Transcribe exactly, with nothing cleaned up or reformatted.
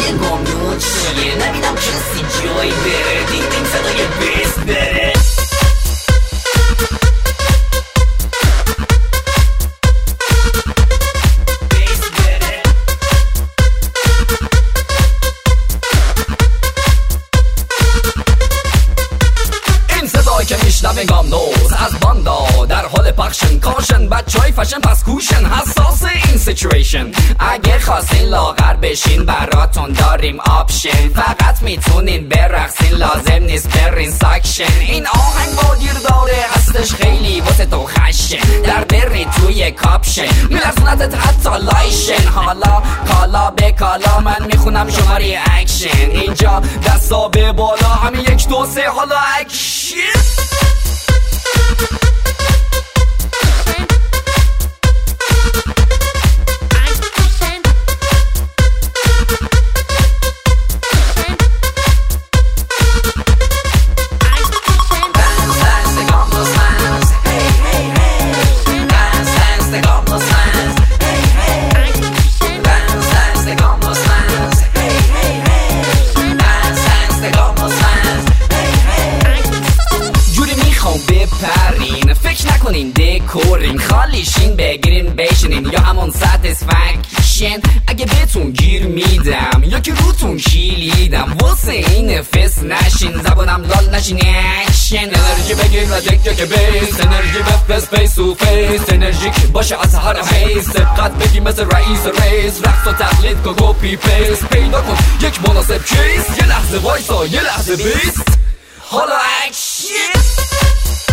صدای گمنود چیه؟ نبینم کسی جایی بره، دیدیم صدای بیس بره. که میشنوه گامنوز از باندا در حال پخشن کاشن بچه های فشن پس کوشن حساس این سیچویشن. اگه خواستین لاغر بشین براتون داریم آپشن، فقط میتونین برقصین لازم نیست برین ساکشن. این آهنگ با گیر داره هستش خیلی واسه تو خشن، در بری توی کاپشن میلرزونتت حتی لایشن. حالا کالا به کالا من میخونم شما ریاکشن، اینجا دستا به بالا همین یک دو سه حالا اکشن. بپرین فکر نکنین دکورین، خالیشین بگیرین بشینین یا همون ساتیسفکشن. اگه بهتون گیر میدم یا که روتون کلیدم واسه این فس نشین، زبانم لال نشین اکشن. انرژی بگیر و تک تک بیس، انرژی بفرست فیس تو فیس، انرژیک باشه از هر حیث، سبقت بگی مثل رئیس ریس، رقص و تقلید کن کپی پیست، پیدا کن یک مناسب کیس، یه لحظه وایسا یه لحظه بیست حالا اکشن.